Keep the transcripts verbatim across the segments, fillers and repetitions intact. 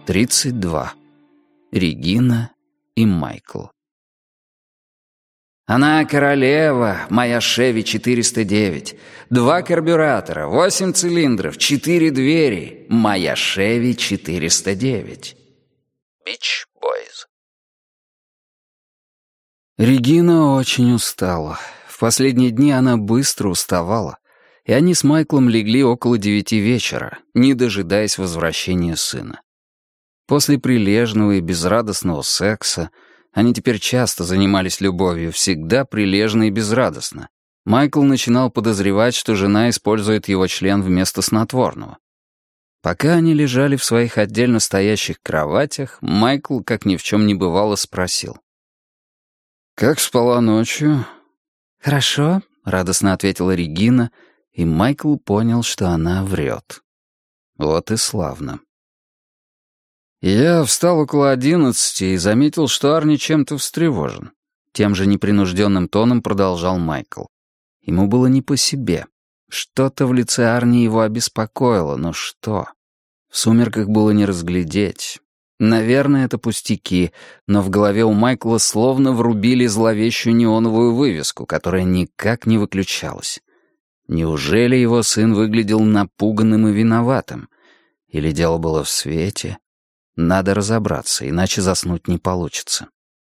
тридцать два. Регина и Майкл. Она королева, моя Шеви четыреста девять. Два карбюратора, восемь цилиндров, четыре двери. Моя Шеви четыреста девять. Beach Boys. Регина очень устала. В последние дни она быстро уставала, и они с Майклом легли около девяти вечера, не дожидаясь возвращения сына. После прилежного и безрадостного секса они теперь часто занимались любовью, всегда прилежно и безрадостно. Майкл начинал подозревать, что жена использует его член вместо снотворного. Пока они лежали в своих отдельно стоящих кроватях, Майкл, как ни в чем не бывало, спросил. «Как спала ночью?» «Хорошо», — радостно ответила Регина, и Майкл понял, что она врет. Вот и славно. Я встал около одиннадцати и заметил, что Арни чем-то встревожен. Тем же непринужденным тоном продолжал Майкл. Ему было не по себе. Что-то в лице Арни его обеспокоило, но что? В сумерках было не разглядеть. Наверное, это пустяки, но в голове у Майкла словно врубили зловещую неоновую вывеску, которая никак не выключалась. Неужели его сын выглядел напуганным и виноватым? Или дело было в свете? Надо разобраться, иначе заснуть не получится.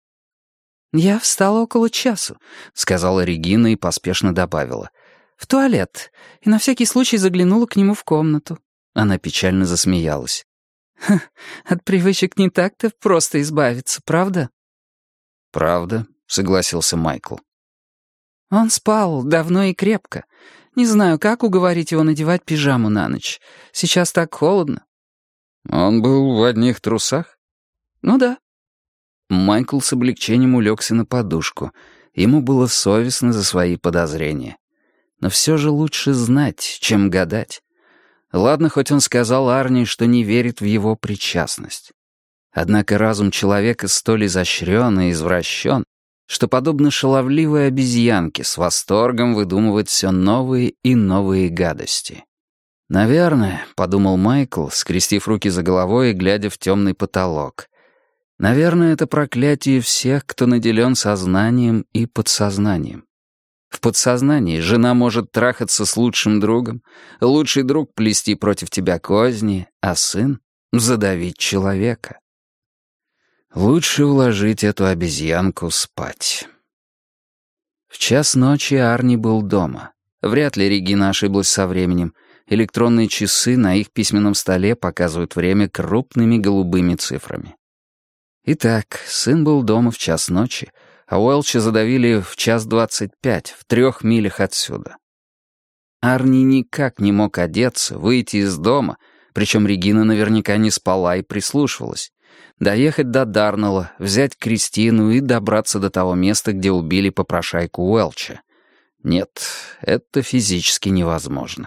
«Я встала около часу», — сказала Регина и поспешно добавила. «В туалет, и на всякий случай заглянула к нему в комнату». Она печально засмеялась. «Ха, от привычек не так-то просто избавиться, правда?» «Правда», — согласился Майкл. «Он спал давно и крепко. Не знаю, как уговорить его надевать пижаму на ночь. Сейчас так холодно». «Он был в одних трусах?» «Ну да». Майкл с облегчением улегся на подушку. Ему было совестно за свои подозрения. Но все же лучше знать, чем гадать. Ладно, хоть он сказал Арни, что не верит в его причастность. Однако разум человека столь изощрен и извращен, что, подобно шаловливой обезьянке, с восторгом выдумывает все новые и новые гадости. «Наверное», — подумал Майкл, скрестив руки за головой и глядя в темный потолок, «наверное, это проклятие всех, кто наделен сознанием и подсознанием. В подсознании жена может трахаться с лучшим другом, лучший друг плести против тебя козни, а сын — задавить человека. Лучше уложить эту обезьянку спать». В час ночи Арни был дома. Вряд ли Регина ошиблась со временем. Электронные часы на их письменном столе показывают время крупными голубыми цифрами. Итак, сын был дома в час ночи, а Уэлча задавили в час двадцать пять, в трех милях отсюда. Арни никак не мог одеться, выйти из дома, причем Регина наверняка не спала и прислушивалась, доехать до Дарнелла, взять Кристину и добраться до того места, где убили попрошайку Уэлча. Нет, это физически невозможно.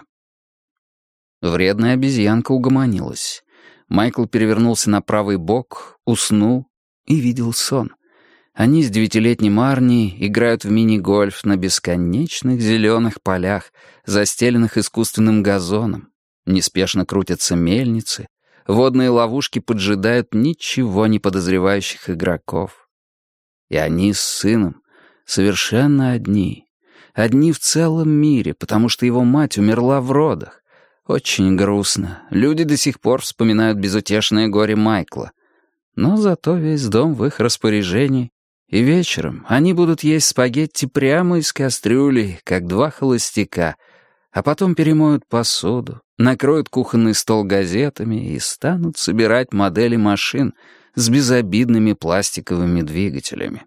Вредная обезьянка угомонилась. Майкл перевернулся на правый бок, уснул и видел сон. Они с девятилетним Арни играют в мини-гольф на бесконечных зеленых полях, застеленных искусственным газоном. Неспешно крутятся мельницы, водные ловушки поджидают ничего не подозревающих игроков. И они с сыном совершенно одни. Одни в целом мире, потому что его мать умерла в родах. Очень грустно. Люди до сих пор вспоминают безутешное горе Майкла. Но зато весь дом в их распоряжении. И вечером они будут есть спагетти прямо из кастрюли, как два холостяка, а потом перемоют посуду, накроют кухонный стол газетами и станут собирать модели машин с безобидными пластиковыми двигателями.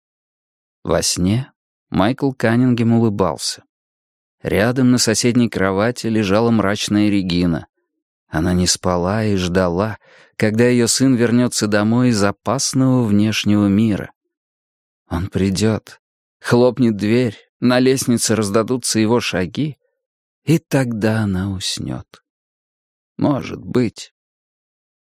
Во сне Майкл Каннингем улыбался. Рядом на соседней кровати лежала мрачная Регина. Она не спала и ждала, когда ее сын вернется домой из опасного внешнего мира. Он придет, хлопнет дверь, на лестнице раздадутся его шаги, и тогда она уснет. Может быть.